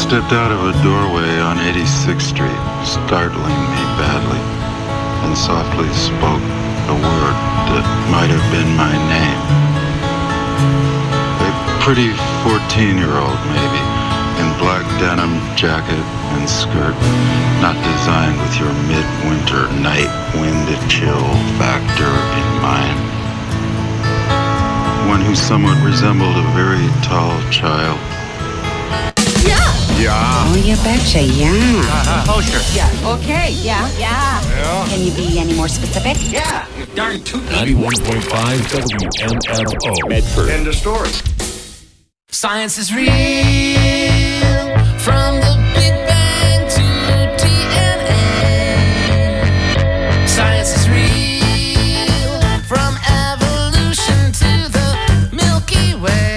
stepped out of a doorway on 86th Street, startling me badly, and softly spoke a word that might have been my name. A pretty 14-year-old, maybe, in black denim jacket and skirt, not designed with your midwinter night wind chill factor in mind. One who somewhat resembled a very tall child. Yeah. Oh, you betcha, yeah. Oh, sure. Yeah. Okay, yeah. Can you be any more specific? Yeah. You darn tootin'. 91.5 WMFO. Medford. End of story. Science is real. From the Big Bang to DNA. Science is real. From evolution to the Milky Way.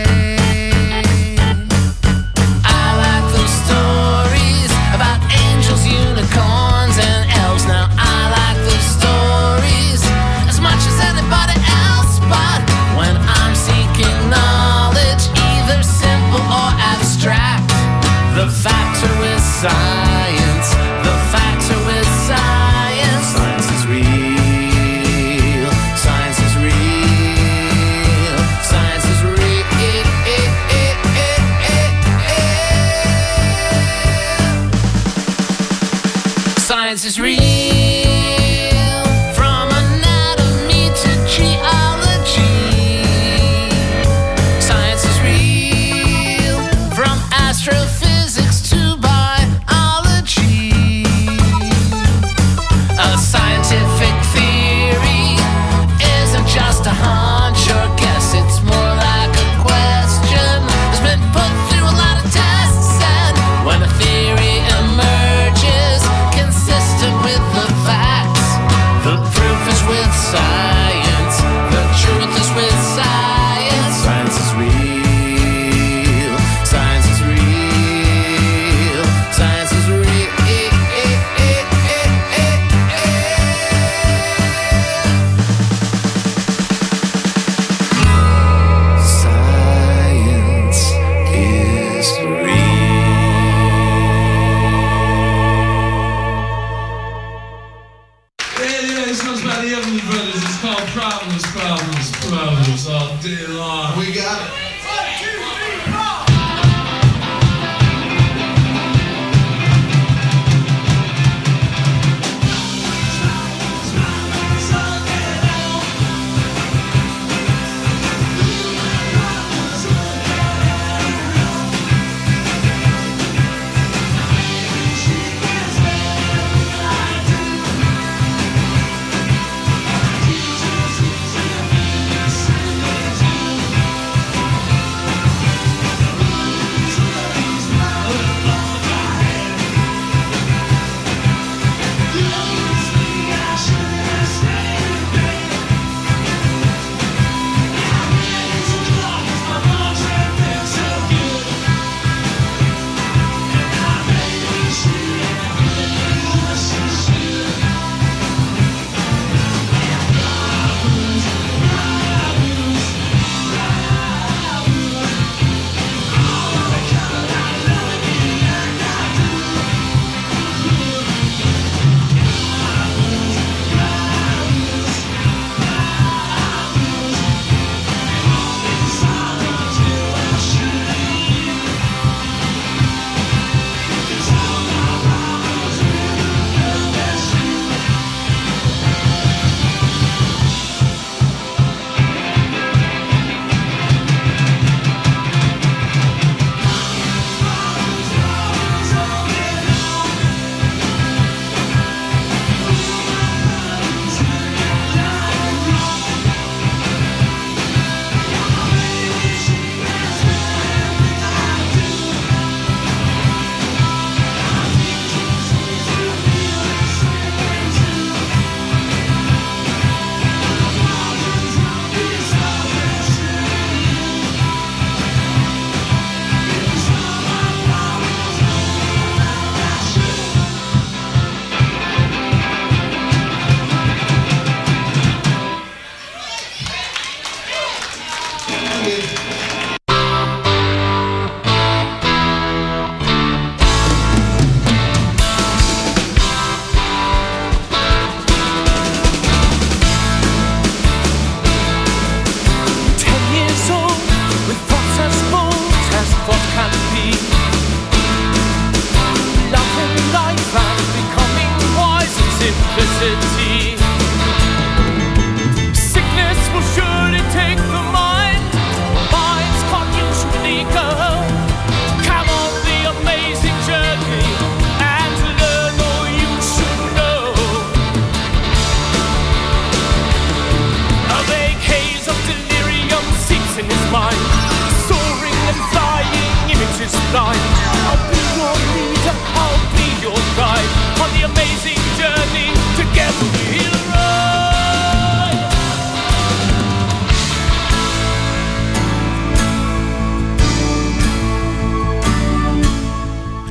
Unicorns and elves. Now I like those stories as much as anybody else, but when I'm seeking knowledge, either simple or abstract, the factor is science. The factor is science. Science is real. Science is real. Science is real. Science is real, from anatomy to geology. Science is real, from astrophysics to biology. A scientific theory isn't just a hunch or guess, it's more like a question that's been put through a lot of tests, and when a theory emerges consistent with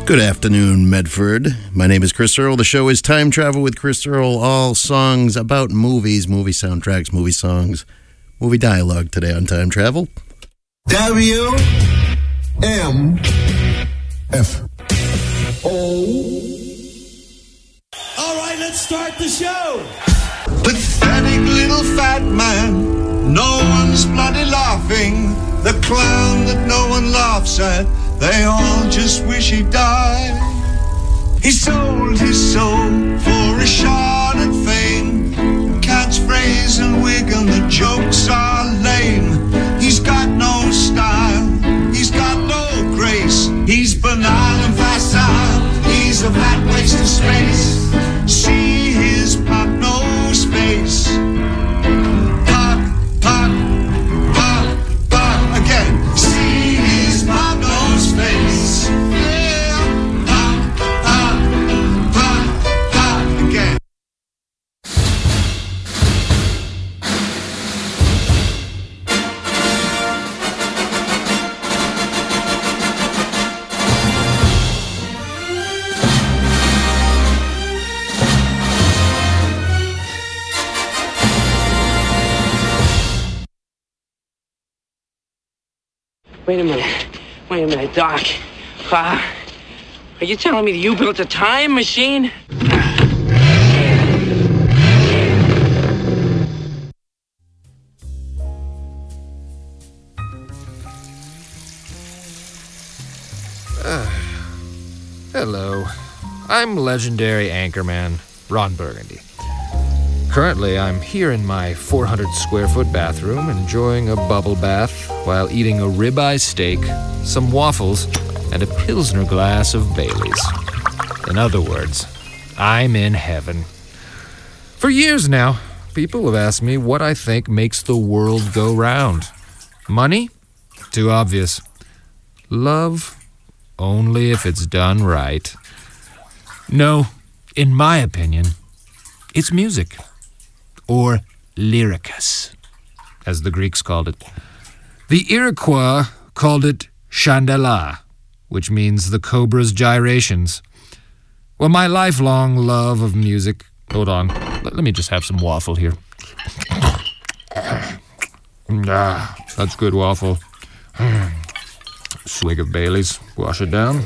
Good afternoon, Medford. My name is Chris Earl. The show is Time Travel with Chris Earl. All songs about movies, movie soundtracks, movie songs, movie dialogue today on Time Travel. WMFO. All right, let's start the show. Pathetic little fat man, no one's bloody laughing. The clown that no one laughs at, they all just wish he'd die. He sold his soul for a shot at fame. Catchphrase and wig and the jokes are lame. He's got no style, he's got no grace. He's banal and facile, he's a fat waste of space. See his pop, no space. Pop, pop, pop, pop again. See his pop, no space. Yeah, pop, pop, pop, pop again. Wait a minute, Doc. Are you telling me that you built a time machine? Hello. I'm legendary anchorman Ron Burgundy. Currently, I'm here in my 400-square-foot bathroom enjoying a bubble bath while eating a ribeye steak, some waffles, and a Pilsner glass of Bailey's. In other words, I'm in heaven. For years now, people have asked me what I think makes the world go round. Money? Too obvious. Love? Only if it's done right. No, in my opinion, it's music. Or lyricus, as the Greeks called it. The Iroquois called it chandela, which means the cobra's gyrations. Well, my lifelong love of music... Hold on, let me just have some waffle here. That's good waffle. Swig of Bailey's, wash it down.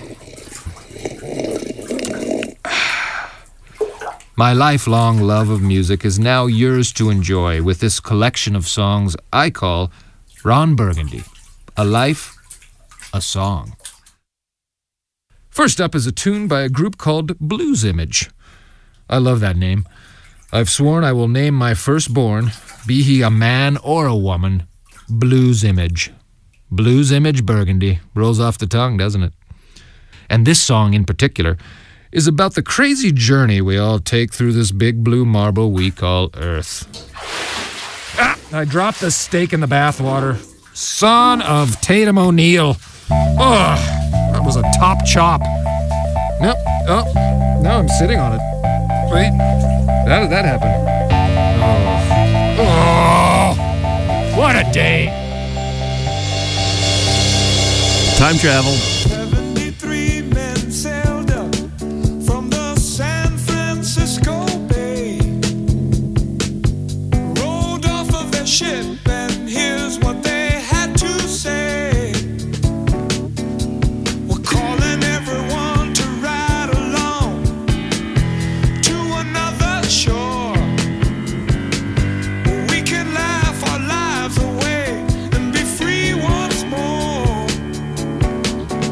My lifelong love of music is now yours to enjoy with this collection of songs I call Ron Burgundy, A Life, a Song. First up is a tune by a group called Blues Image. I love that name. I've sworn I will name my firstborn, be he a man or a woman, Blues Image. Blues Image Burgundy. Rolls off the tongue, doesn't it? And this song in particular is about the crazy journey we all take through this big blue marble we call Earth. I dropped the steak in the bathwater. Son of Tatum O'Neill. Oh, that was a top chop. Nope. Oh, now I'm sitting on it. Wait, how did that happen? Oh, what a day. Time travel. Ship, and here's what they had to say. We're calling everyone to ride along to another shore where we can laugh our lives away and be free once more.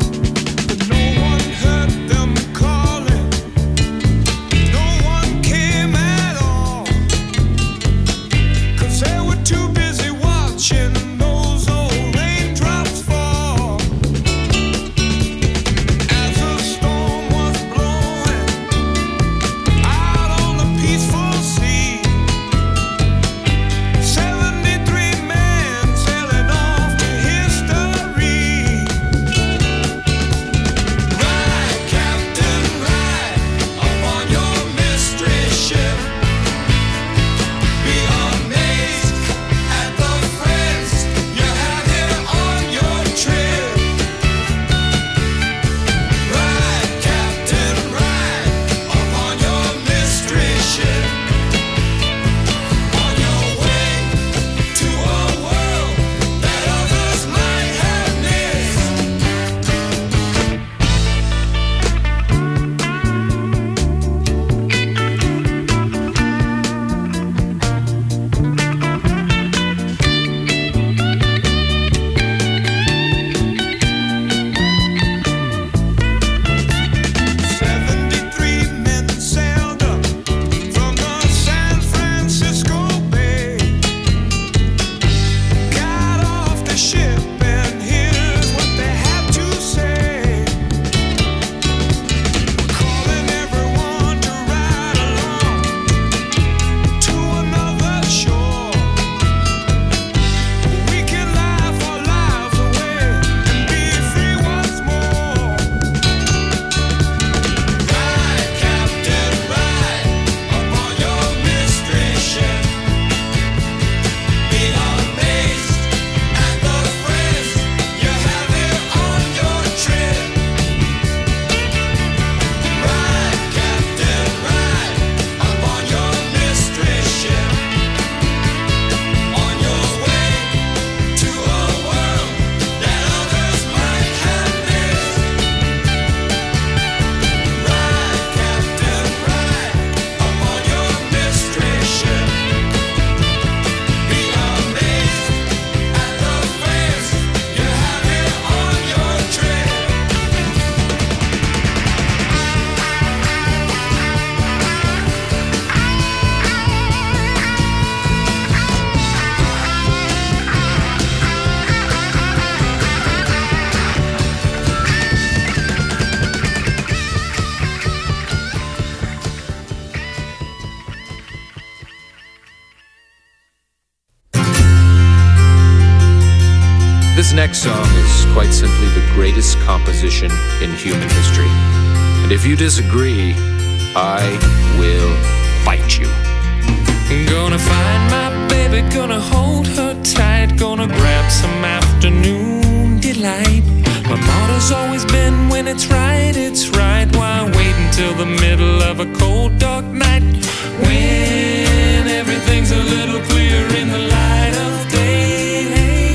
next song is quite simply the greatest composition in human history. And if you disagree, I will fight you. Gonna find my baby, gonna hold her tight, gonna grab some afternoon delight. My motto's always been when it's right, why wait until the middle of a cold dark night, when everything's a little clearer in the light of day.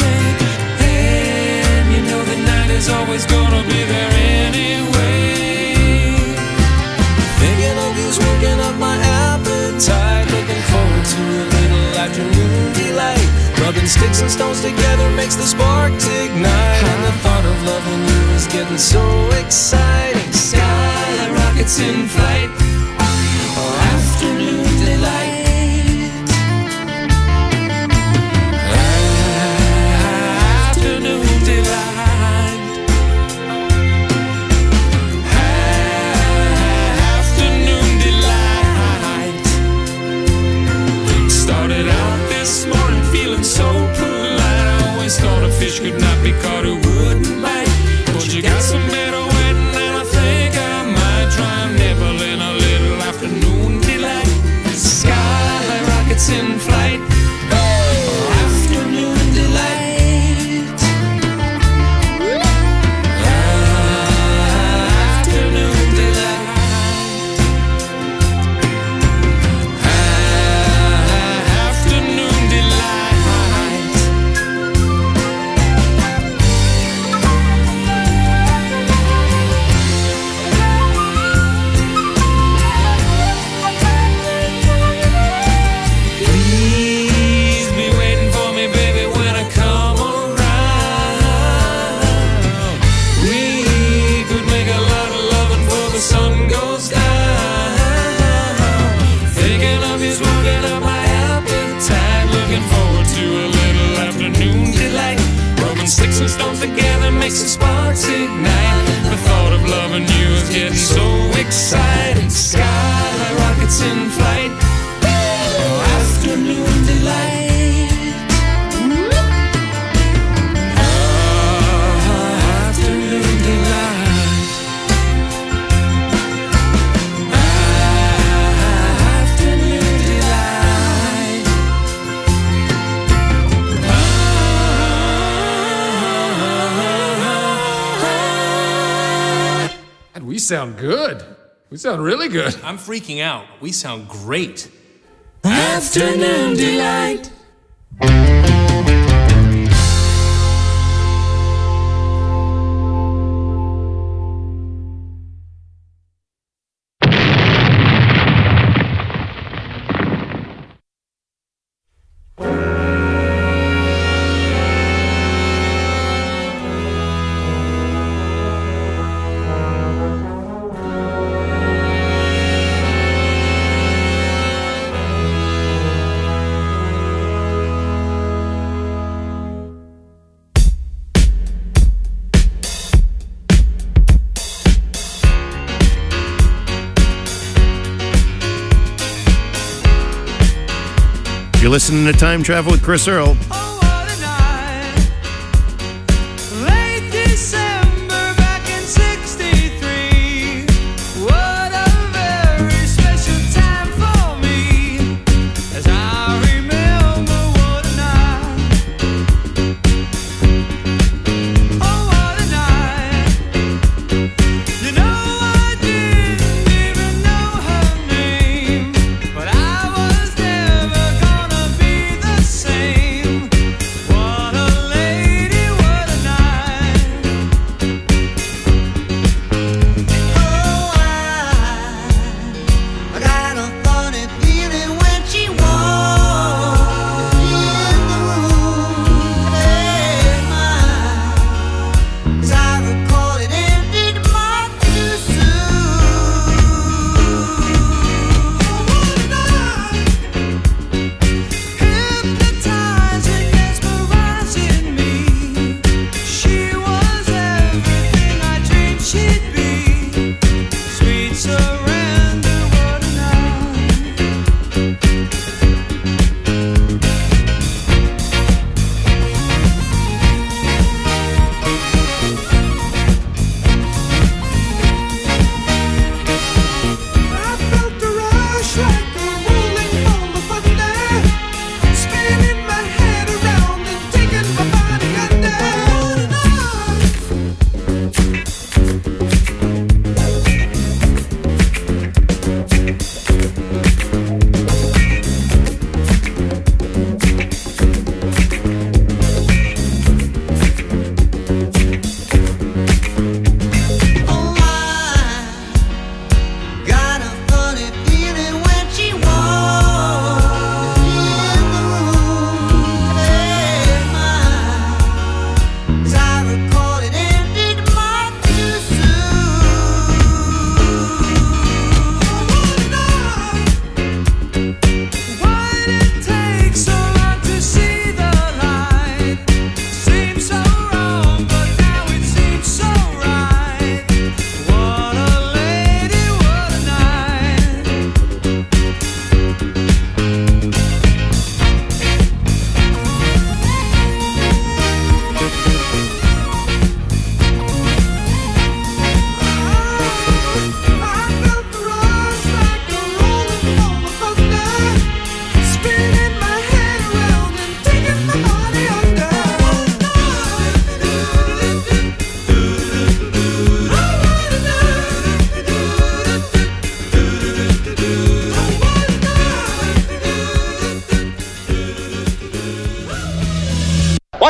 And you know the night is always gonna be there anyway. Thinking of you's working up my appetite, looking forward to a little afternoon delight. Rubbing sticks and stones together makes the sparks ignite, and the thought of loving you is getting so exciting. Sky rockets in flight, afternoon delight. Afternoon delight. Afternoon delight. Started out this morning feeling so polite. I always thought a fish could not be caught who wouldn't bite, but you got some better wetting, and I think I might try and nibble in a little afternoon delight. Sky rockets in flight, afternoon delight. Afternoon delight. Afternoon delight. Please be waiting for me, baby, when I come around. We could make a lot of loving before the sun goes down. Thinking of you's working up my appetite, looking forward to a little afternoon delight. Rubbing sticks and stones together makes the sparks ignite. The thought of loving you is getting so exciting. Sky rockets in flight, afternoon delight. Afternoon delight. Afternoon delight. God, we sound good. We sound really good. I'm freaking out. We sound great. Afternoon delight. You're listening to Time Travel with Chris Earl. Late December back in '63. What a very special time for me, as I remember what a night. Oh, what a night. You know, I didn't even know her name, but I was never gonna be the same.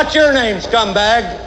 What's your name, scumbag?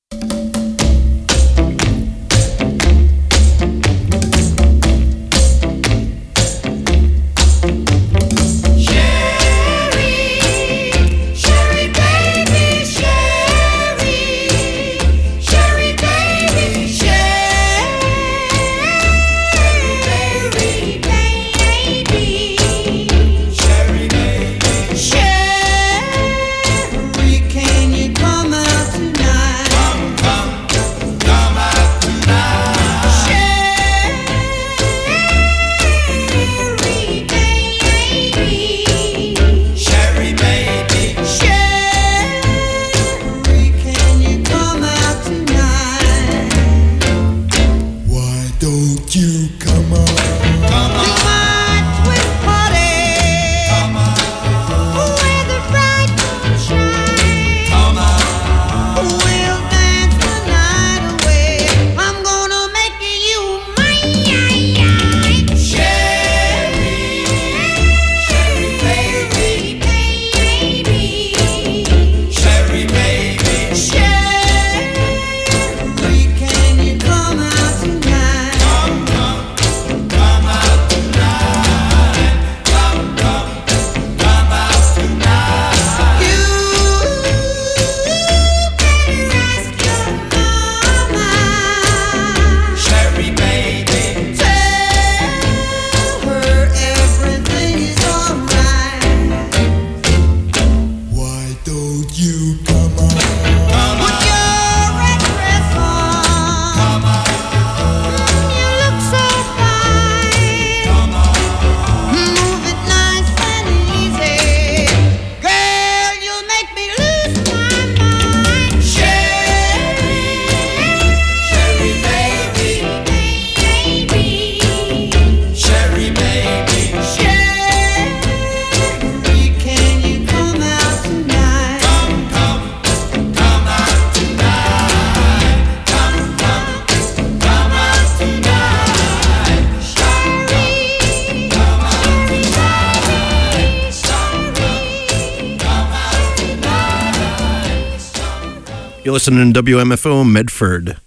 You're listening to WMFO Medford.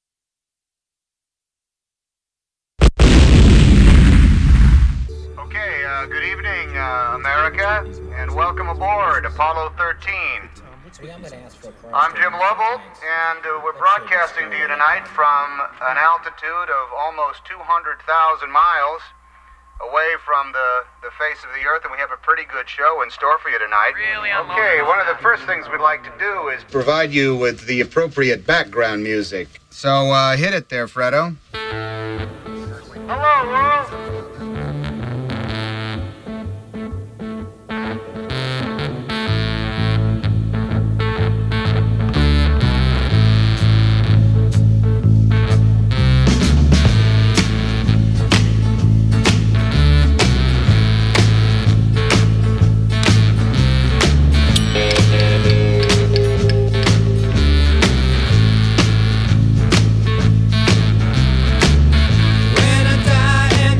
Okay, good evening, America, and welcome aboard Apollo 13. I'm Jim Lovell, and we're broadcasting to you tonight from an altitude of almost 200,000 miles away from the face of the earth, and we have a pretty good show in store for you tonight. Really? Okay, one of the first things we'd like to do is provide you with the appropriate background music. So, hit it there, Fredo. Hello, world! When I die and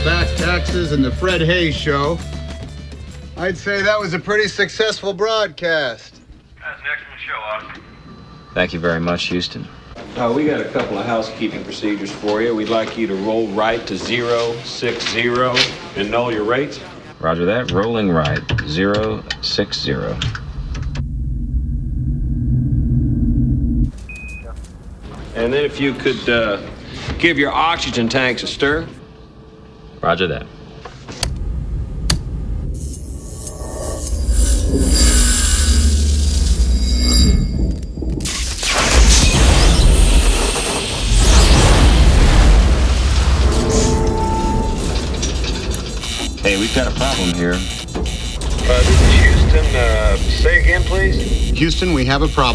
Back Taxes and the Fred Hayes Show. I'd say that was a pretty successful broadcast. That's an excellent show, Austin. Thank you very much, Houston. We got a couple of housekeeping procedures for you. We'd like you to roll right to 060 and know your rates. Roger that. Rolling right. 060. And then if you could give your oxygen tanks a stir. Roger that. Hey, we've got a problem here. This is Houston. Say again, please. Houston, we have a problem.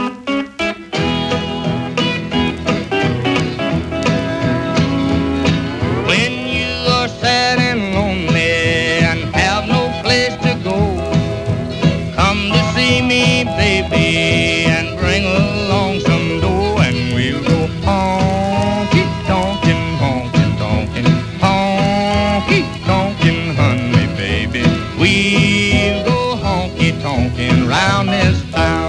When you are sad and lonely and have no place to go, come to see me, baby, and bring along some dough, and we'll go honky-tonkin', honky-tonkin', honky-tonkin', honey, baby. We'll go honky-tonkin' round this town.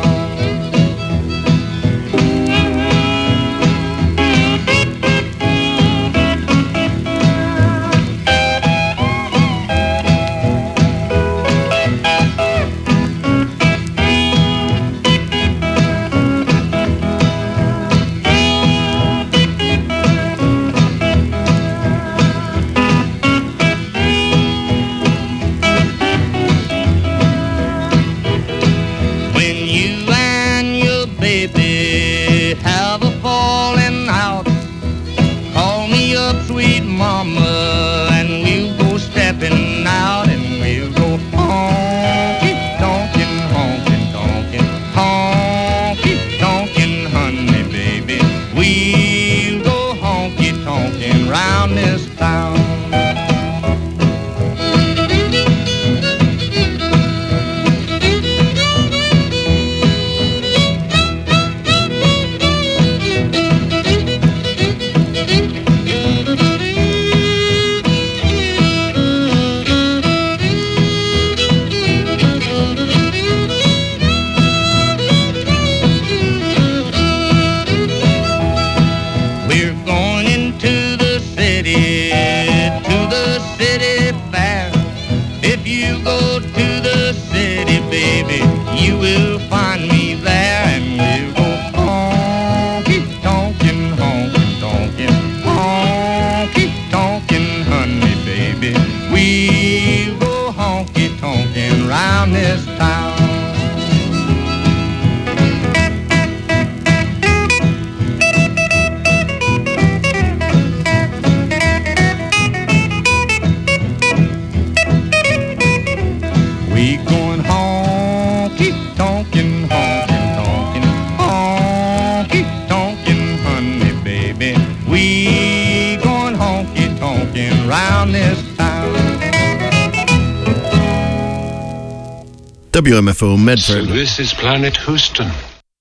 WMFO Medford. So this is Planet Houston.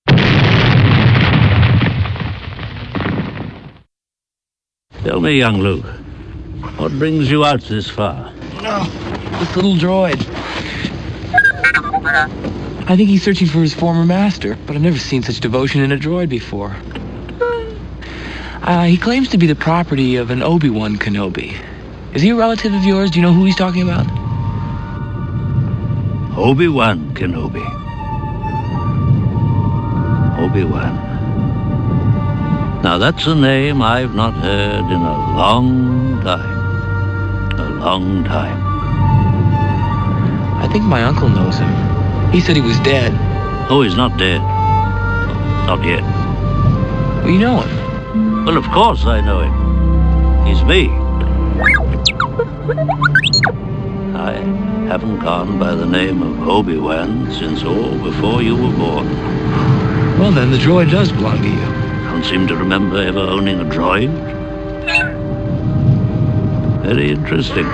Tell me, young Luke, what brings you out this far? This little droid. I think he's searching for his former master, but I've never seen such devotion in a droid before. He claims to be the property of an Obi-Wan Kenobi. Is he a relative of yours? Do you know who he's talking about? Obi-Wan Kenobi. Obi-Wan. Now that's a name I've not heard in a long time. A long time. I think my uncle knows him. He said he was dead. Oh, he's not dead. Not yet. Well, you know him. Well, of course I know him. He's me. I haven't gone by the name of Obi-Wan since all before you were born. Well, then the droid does belong to you. Don't seem to remember ever owning a droid. Very interesting.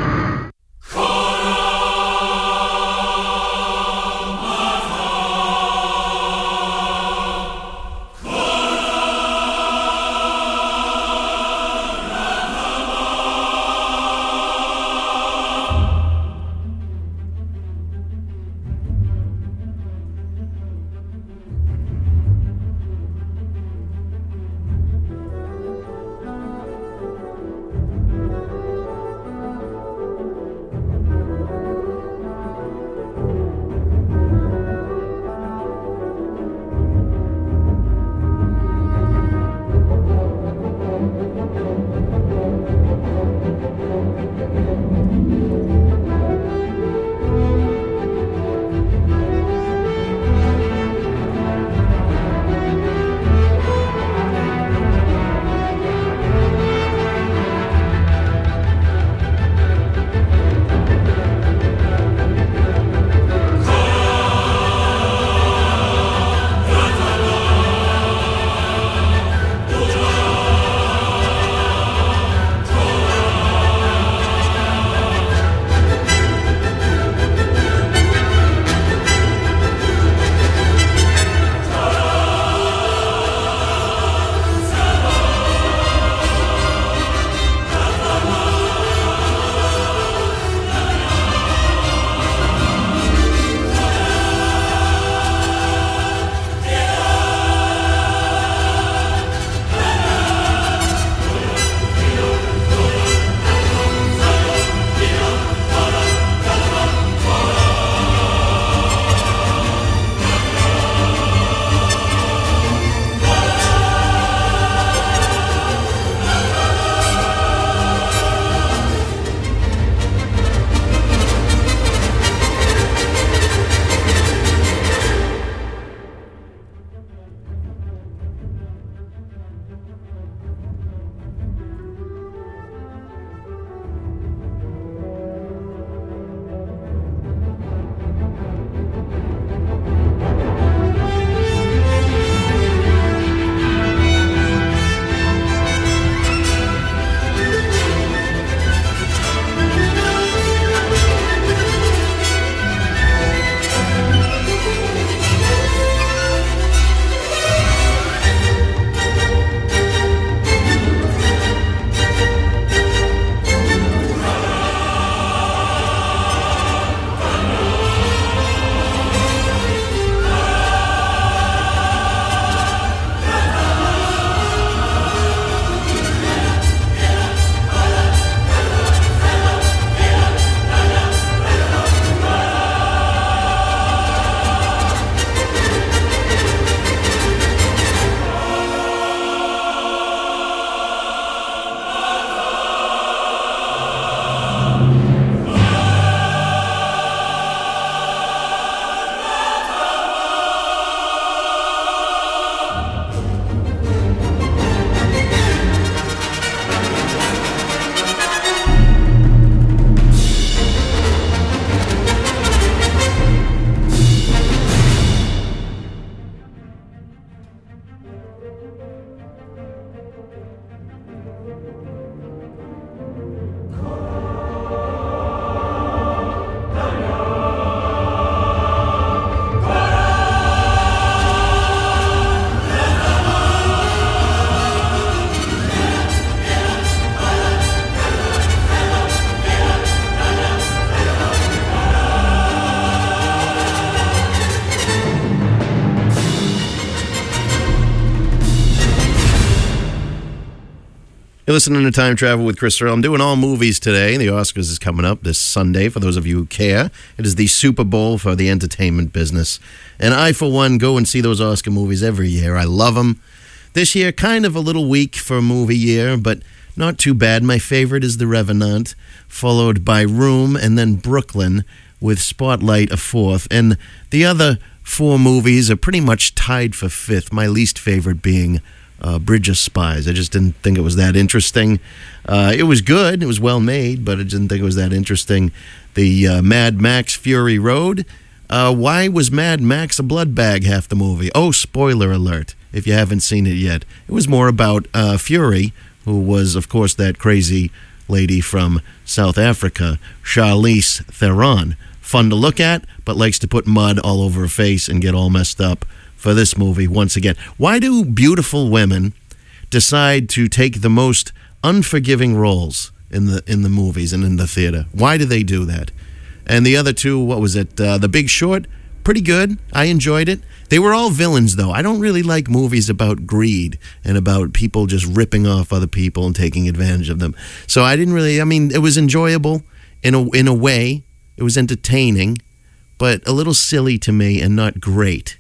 You're listening to Time Travel with Chris Earl. I'm doing all movies today. The Oscars is coming up this Sunday, for those of you who care. It is the Super Bowl for the entertainment business. And I, for one, go and see those Oscar movies every year. I love them. This year, kind of a little weak for a movie year, but not too bad. My favorite is The Revenant, followed by Room, and then Brooklyn, with Spotlight a fourth. And the other four movies are pretty much tied for fifth, my least favorite being Bridge of Spies. I just didn't think it was that interesting. It was good. It was well made, but I didn't think it was that interesting. The Mad Max Fury Road. Why was Mad Max a blood bag half the movie? Oh, spoiler alert, if you haven't seen it yet. It was more about Fury, who was, of course, that crazy lady from South Africa, Charlize Theron. Fun to look at, but likes to put mud all over her face and get all messed up for this movie once again. Why do beautiful women decide to take the most unforgiving roles in the movies and in the theater? Why do they do that? And the other two, what was it? The Big Short, pretty good. I enjoyed it. They were all villains, though. I don't really like movies about greed and about people just ripping off other people and taking advantage of them. So I didn't really, it was enjoyable in a way. It was entertaining, but a little silly to me and not great.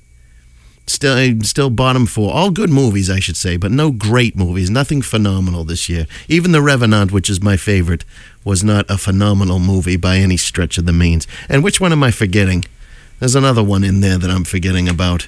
Still bottom four. All good movies, I should say, but no great movies. Nothing phenomenal this year. Even The Revenant, which is my favorite, was not a phenomenal movie by any stretch of the means. And which one am I forgetting? There's another one in there that I'm forgetting about.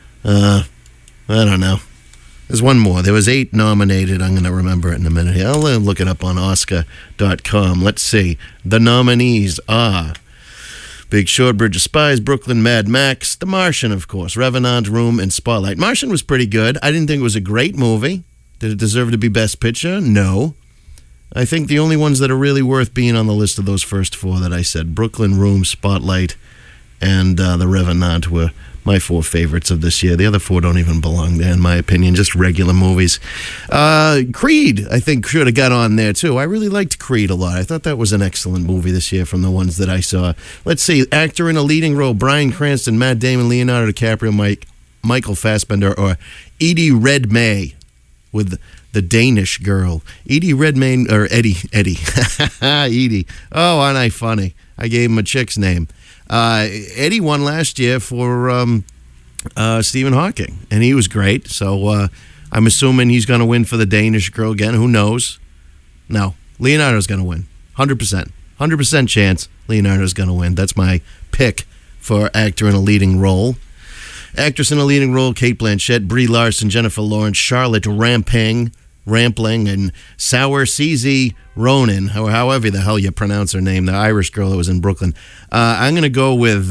I don't know. There's one more. There was 8 nominated. I'm going to remember it in a minute here. I'll look it up on Oscar.com. Let's see. The nominees are Big Short, Bridge of Spies, Brooklyn, Mad Max, The Martian, of course, Revenant, Room, and Spotlight. Martian was pretty good. I didn't think it was a great movie. Did it deserve to be Best Picture? No. I think the only ones that are really worth being on the list of those first 4 that I said, Brooklyn, Room, Spotlight, and The Revenant, were my 4 favorites of this year. The other 4 don't even belong there, in my opinion, just regular movies. Creed, I think, should have got on there, too. I really liked Creed a lot. I thought that was an excellent movie this year from the ones that I saw. Let's see, actor in a leading role, Bryan Cranston, Matt Damon, Leonardo DiCaprio, Michael Fassbender, or Eddie Redmayne with the Danish girl. Eddie Redmayne, or Eddie. Edie. Oh, aren't I funny? I gave him a chick's name. Eddie won last year for Stephen Hawking, and he was great. So I'm assuming he's going to win for the Danish girl again. Who knows? No, Leonardo's going to win. 100%. 100% chance Leonardo's going to win. That's my pick for actor in a leading role. Actress in a leading role, Cate Blanchett, Brie Larson, Jennifer Lawrence, Charlotte Rampling, and Saoirse Ronan, or however the hell you pronounce her name, the Irish girl that was in Brooklyn. I'm going to go with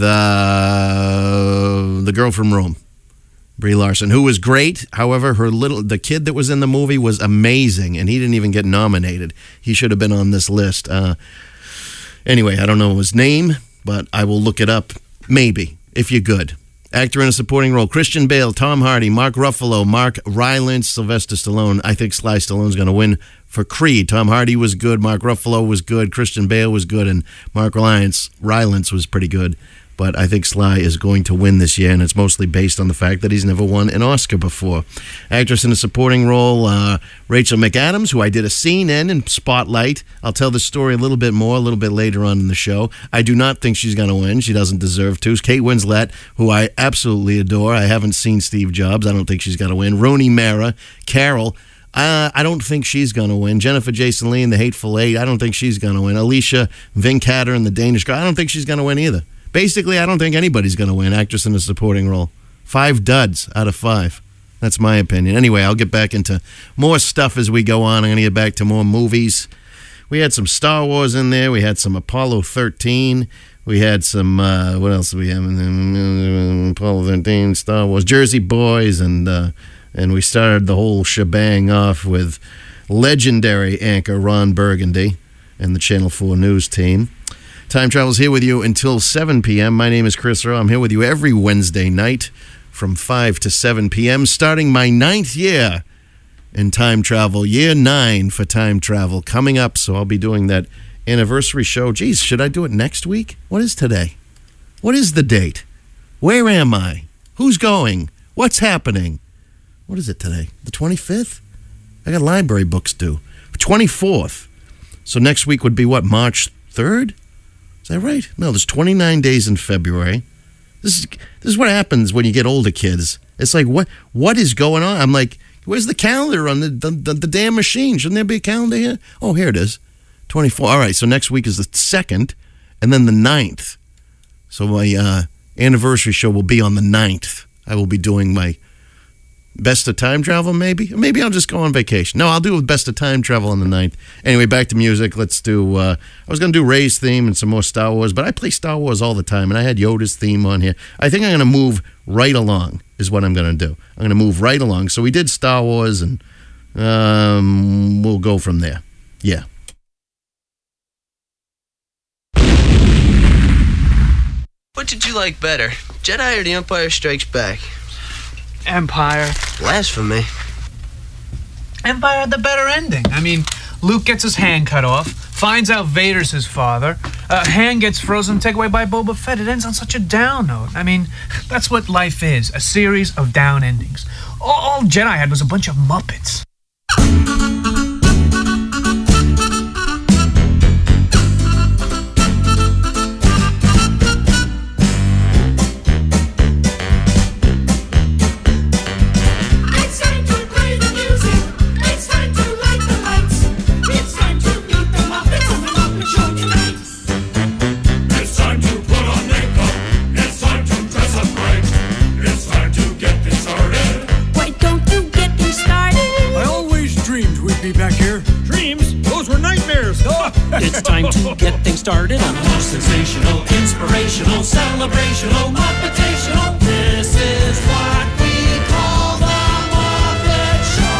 the girl from Rome, Brie Larson, who was great. However, the kid that was in the movie was amazing, and he didn't even get nominated. He should have been on this list. Anyway, I don't know his name, but I will look it up, maybe, if you're good. Actor in a supporting role, Christian Bale, Tom Hardy, Mark Ruffalo, Mark Rylance, Sylvester Stallone. I think Sly Stallone's going to win for Creed. Tom Hardy was good, Mark Ruffalo was good, Christian Bale was good, and Mark Rylance was pretty good. But I think Sly is going to win this year, and it's mostly based on the fact that he's never won an Oscar before. Actress in a supporting role, Rachel McAdams, who I did a scene in Spotlight. I'll tell the story a little bit later on in the show. I do not think she's going to win. She doesn't deserve to. Kate Winslet, who I absolutely adore. I haven't seen Steve Jobs. I don't think she's going to win. Rooney Mara, Carol. I don't think she's going to win. Jennifer Jason Leigh in The Hateful Eight. I don't think she's going to win. Alicia Vikander in The Danish Girl. I don't think she's going to win either. Basically, I don't think anybody's going to win actress in a supporting role. 5 duds out of 5. That's my opinion. Anyway, I'll get back into more stuff as we go on. I'm going to get back to more movies. We had some Star Wars in there. We had some Apollo 13. We had some, what else do we have? Apollo 13, Star Wars, Jersey Boys, and we started the whole shebang off with legendary anchor Ron Burgundy and the Channel 4 News team. Time Travel's here with you until 7 p.m. My name is Chris Earl. I'm here with you every Wednesday night from 5 to 7 p.m., starting my 9th year in Time Travel. Year 9 for Time Travel coming up, so I'll be doing that anniversary show. Geez, should I do it next week? What is today? What is the date? Where am I? Who's going? What's happening? What is it today? The 25th? I got library books due. 24th. So next week would be what, March 3rd? Is that right? No, there's 29 days in February. This is what happens when you get older, kids. It's like, what is going on? I'm like, where's the calendar on the damn machine? Shouldn't there be a calendar here? Oh, here it is. 24. All right, so next week is the 2nd and then the 9th. So my anniversary show will be on the 9th. I will be doing my Best of Time Travel, maybe? Maybe I'll just go on vacation. No, I'll do Best of Time Travel on the 9th. Anyway, back to music. Let's do, I was going to do Ray's theme and some more Star Wars, but I play Star Wars all the time, and I had Yoda's theme on here. I think I'm going to move right along is what I'm going to do. I'm going to move right along. So we did Star Wars, and we'll go from there. Yeah. What did you like better, Jedi or The Empire Strikes Back? Empire. Blasphemy. Empire had the better ending. I mean, Luke gets his hand cut off, finds out Vader's his father, hand gets frozen, taken away by Boba Fett. It ends on such a down note. I mean, that's what life is, a series of down endings. All Jedi had was a bunch of Muppets. It's time to get things started on more sensational, inspirational, celebrational, motivational. This is what we call the Muppet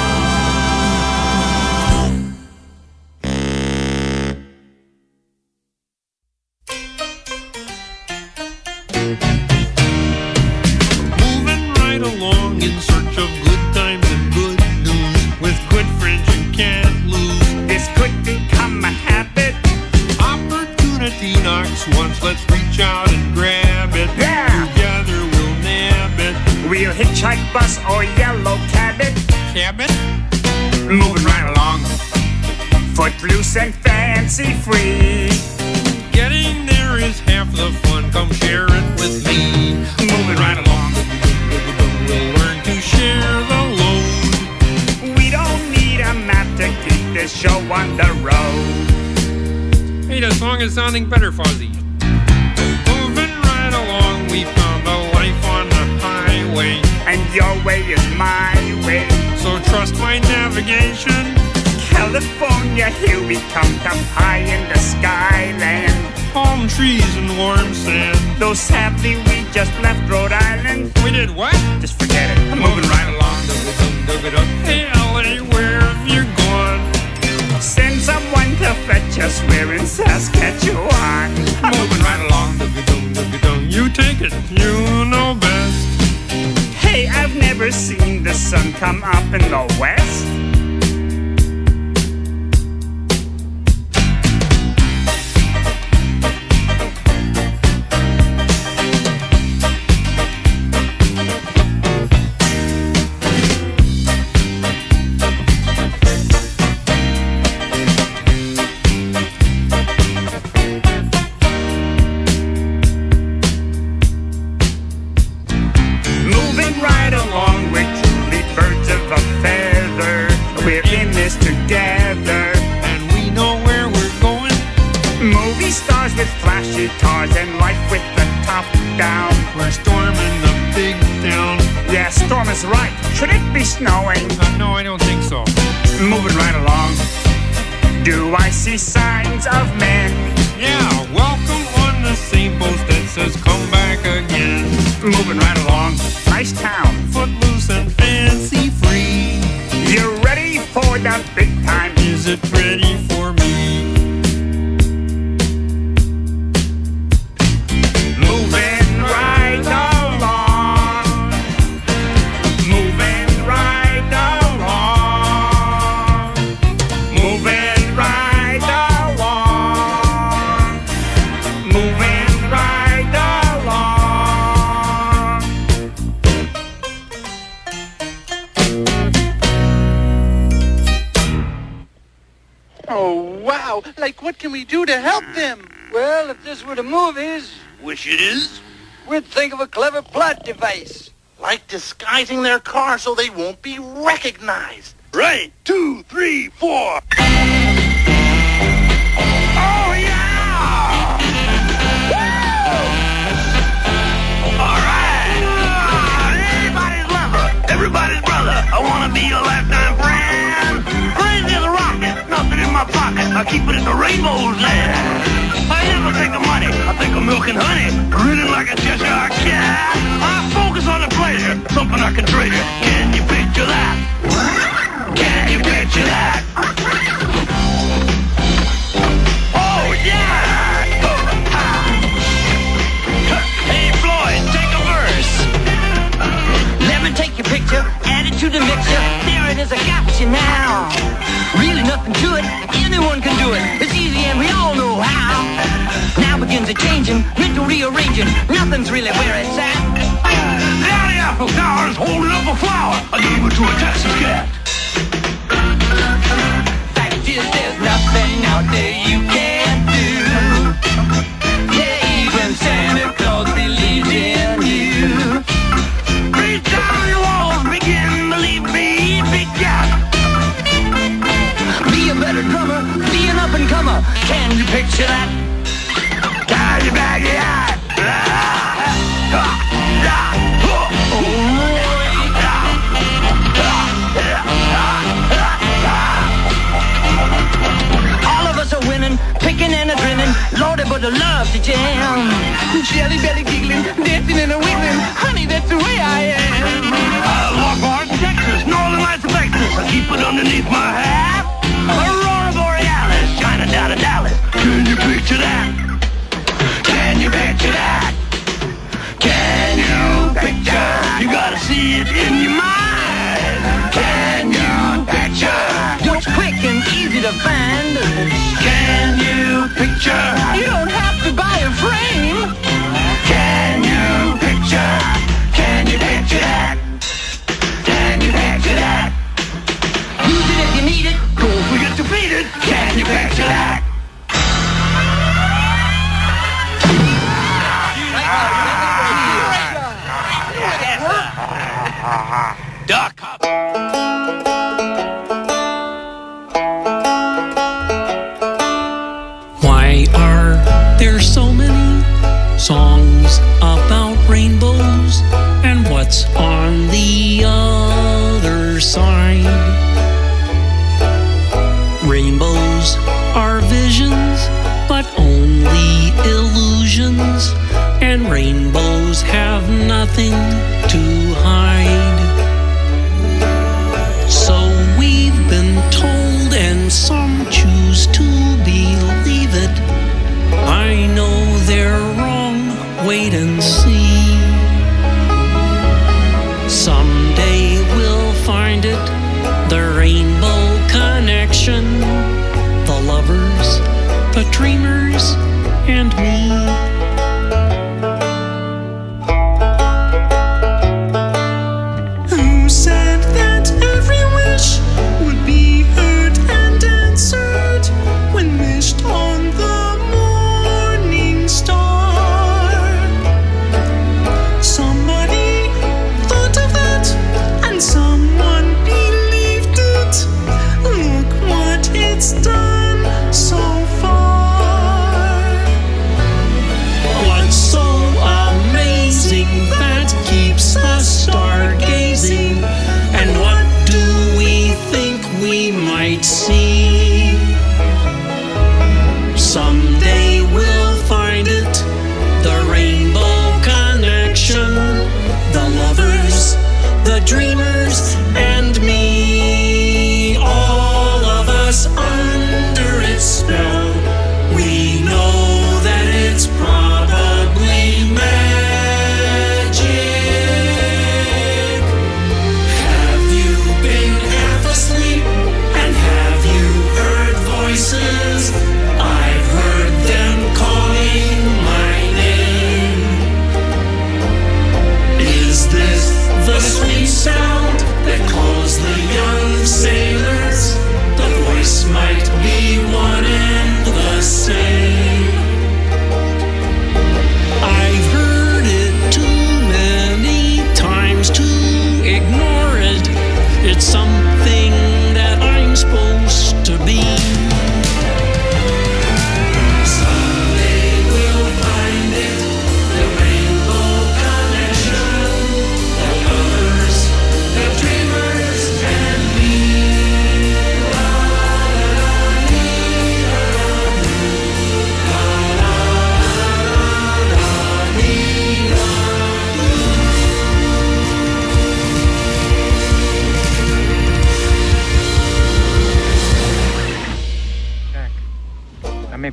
Moving right along in search of good times and good news. With good friends you can't lose. This could become a habit. Opportunity knocks once, let's reach out and grab it. Yeah! Together we'll nab it. We'll hitchhike, bus, or yellow cabin. Cabin? Moving right along. Footloose and fancy free. Getting there is half the fun, come share it with me. Moving right along. We'll learn to share the load. We don't need a map to keep this show on the road. Hey, the song is sounding better, Fuzzy. Moving right along, we found a life on the highway. And your way is my way. So trust my navigation. California, here we come high in the skyland. Palm trees and warm sand. Though sadly we just left Rhode Island. We did what? Just forget it, I'm moving right along. Hey, LA, where have you gone? Send someone to fetch us, we're in Saskatchewan. I'm moving right along. You take it, you know best. Hey, I've never seen the sun come up in the west. Together, and we know where we're going. Movie stars with flashy cars and life with the top down. We're storming the big town. Yeah, storm is right. Should it be snowing? No, I don't think so. Moving right along. Do I see signs of men? Yeah, welcome on the same post that says come back again. Moving right along. Nice town. Footloose and fancy free. You ready for the big time? Is it ready for me? Moving right along. Moving right along. Moving right along. Moving right along. now. Like, what can we do to help them? Well, if this were the movies, Which it is? we'd think of a clever plot device. Like disguising their car so they won't be recognized. Right. 2, 3, 4. Oh, yeah! Woo! All right. Anybody's lover, everybody's brother. I want to be your lifetime friend. Crazy as a rocket, nothing in my pocket. I keep it in the rainbow's land. I never think of money, I think of milk and honey. Grinning like a Cheshire cat. I focus on the pleasure, something I can treasure. Can you picture that? Can you picture that? Oh, yeah! Hey, Floyd, take a verse. Let me take your picture, add it to the mixture. There it is, I got you now. Really nothing to it, anyone can do it. It's easy and we all know how. Now begins a changing, mental rearranging. Nothing's really where it's at. Down the Eiffel Tower is holding up a flower. I gave it to a Texas cat. Fact is, there's nothing out there you can't do. Yeah, even Santa Claus believes in you. Reach down your walls, begin, believe me, big cat. Be a better drummer, be an up-and-comer. Can you picture that? Tie your baggy hat. All of us are winning, picking and a grinning. Lordy, but I love to jam. Jelly belly giggling, dancing and a wiggling. Honey, that's the way I am. Lockhart, Texas, Northern Lights of Texas. I keep it underneath my hat. Aurora Borealis, shining down in Dallas. Can you picture that? Can you picture that? Can you picture? You gotta see it in your mind. Can you picture? What's quick and easy to find? Can you picture? You don't have to buy a frame. Can you picture? Can you picture that? Can you picture that? Use it if you need it. Don't forget to beat it. Can you picture that? Duck. Why are there so many songs about rainbows? And what's on the other side? Rainbows are visions, but only illusions. And rainbows have nothing to hide. So we've been told, and some choose to believe it. I know they're wrong, wait and see. Someday we'll find it, the rainbow connection. The lovers, the dreamers, and me. Who said that every wish would be heard and answered when wished on the morning star? Somebody thought of that and someone believed it. Look what it's done so far.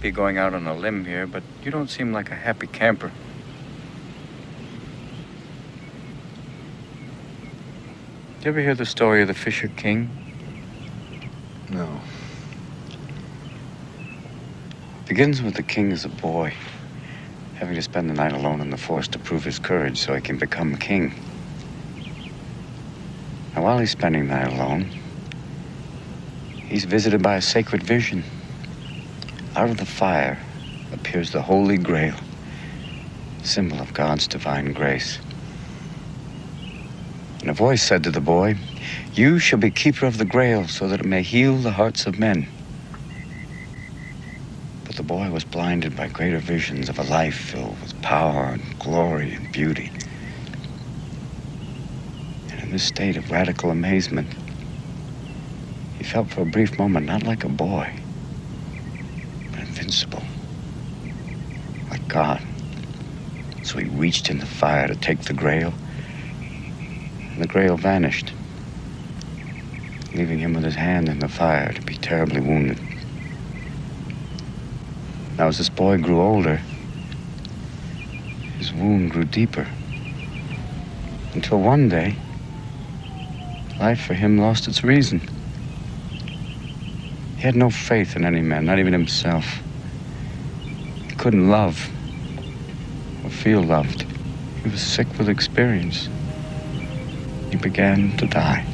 be going out on a limb here, but you don't seem like a happy camper. Did you ever hear the story of the Fisher King? No. It begins with the king as a boy, having to spend the night alone in the forest to prove his courage so he can become king. Now, while he's spending the night alone, he's visited by a sacred vision. Out of the fire appears the Holy Grail, symbol of God's divine grace. And a voice said to the boy, "You shall be keeper of the Grail so that it may heal the hearts of men." But the boy was blinded by greater visions of a life filled with power and glory and beauty. And in this state of radical amazement, he felt for a brief moment not like a boy, but invincible, like God. So he reached in the fire to take the Grail, and the Grail vanished, leaving him with his hand in the fire to be terribly wounded. Now, as this boy grew older, his wound grew deeper, until one day, life for him lost its reason. He had no faith in any man, not even himself. He couldn't love or feel loved. He was sick with experience. He began to die.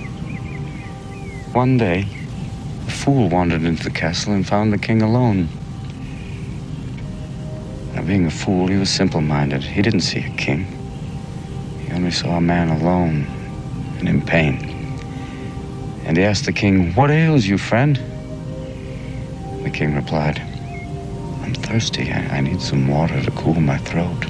One day, a fool wandered into the castle and found the king alone. Now, being a fool, he was simple-minded. He didn't see a king. He only saw a man alone and in pain. And he asked the king, "What ails you, friend?" The king replied, "I'm thirsty. I need some water to cool my throat."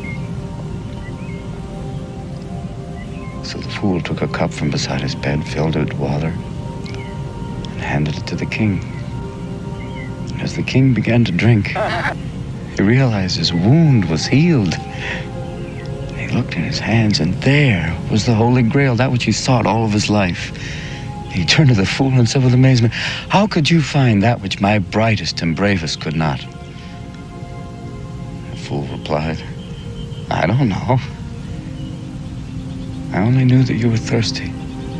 So the fool took a cup from beside his bed, filled it with water, and handed it to the king. And as the king began to drink, he realized his wound was healed. And he looked in his hands, and there was the Holy Grail, that which he sought all of his life. He turned to the fool and said with amazement, "How could you find that which my brightest and bravest could not?" The fool replied, "I don't know. I only knew that you were thirsty."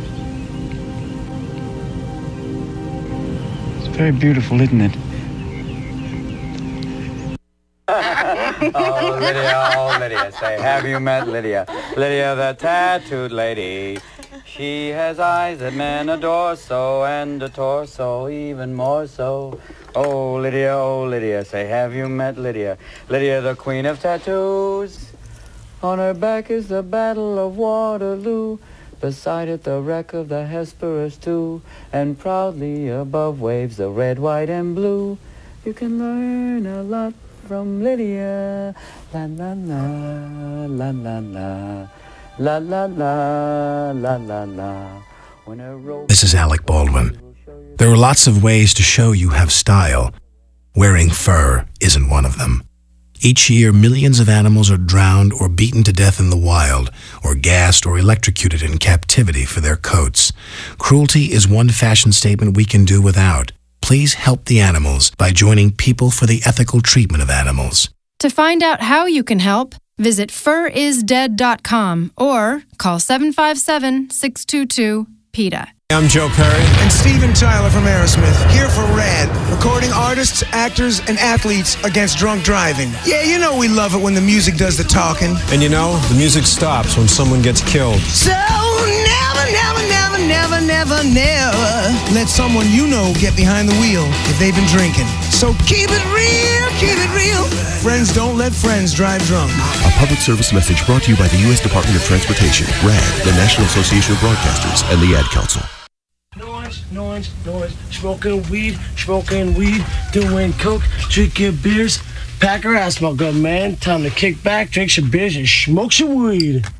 It's very beautiful, isn't it? Oh, Lydia, say, have you met Lydia? Lydia, the tattooed lady. She has eyes that men adore so, and a torso even more so. Oh, Lydia, say, have you met Lydia? Lydia, the queen of tattoos. On her back is the Battle of Waterloo. Beside it the wreck of the Hesperus too. And proudly above waves the red, white, and blue. You can learn a lot from Lydia. La la la, la la la, la la la, la la la. When a rope... This is Alec Baldwin. There are lots of ways to show you have style. Wearing fur isn't one of them. Each year, millions of animals are drowned or beaten to death in the wild, or gassed or electrocuted in captivity for their coats. Cruelty is one fashion statement we can do without. Please help the animals by joining People for the Ethical Treatment of Animals. To find out how you can help, visit furisdead.com or call 757-622-PETA. I'm Joe Perry. And Steven Tyler from Aerosmith, here for RAD, recording artists, actors, and athletes against drunk driving. Yeah, you know we love it when the music does the talking. And you know, the music stops when someone gets killed. So never, never, never, never, never, never let someone you know get behind the wheel if they've been drinking. So keep it real, keep it real. Friends don't let friends drive drunk. A public service message brought to you by the U.S. Department of Transportation, RAD, the National Association of Broadcasters, and the Ad Council. Noise, smoking weed, doing coke, drinking beers. Pack her ass, my good man. Time to kick back, drink some beers, and smoke some weed.